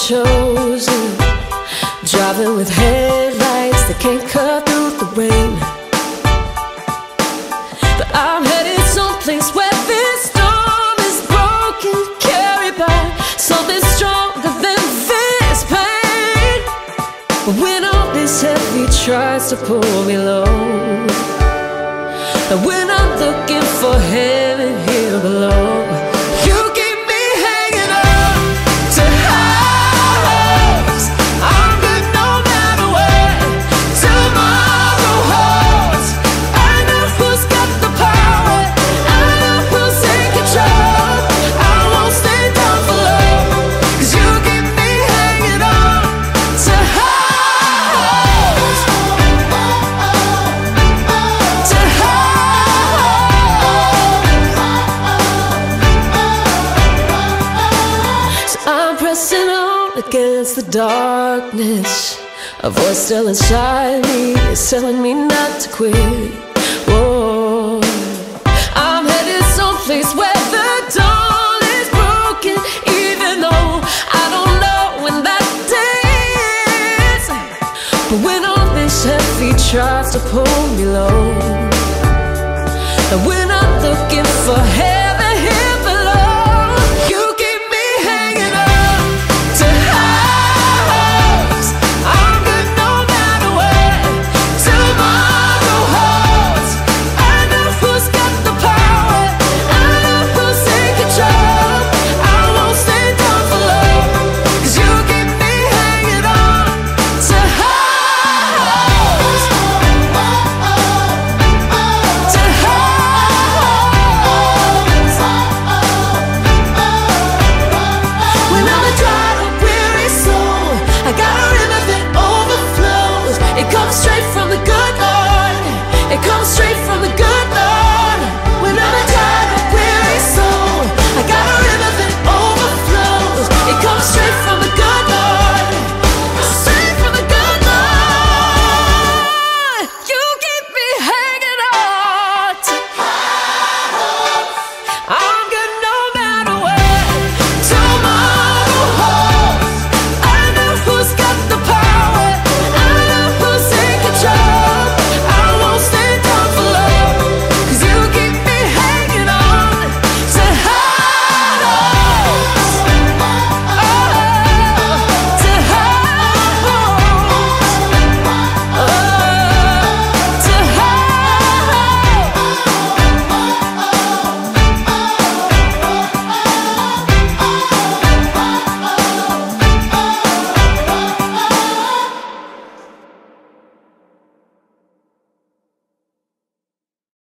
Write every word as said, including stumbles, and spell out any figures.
chosen, driving with headlights that can't cut through the rain. But I'm headed someplace where this storm is broken, carried by something stronger than this pain. But when all this heavy tries to pull me low, and when I'm looking for heaven here below, you keep me hanging on to highs. I'm good no matter what tomorrow holds. I know who's got the power, I know who's in control. I won't stay down for long, 'cause you keep me hanging on to highs. To I'm pressing on against the darkness. A voice still inside me is telling me not to quit. Whoa. I'm headed someplace where the dawn is broken, even though I don't know when that day is. But when all this heavy tries to pull me low,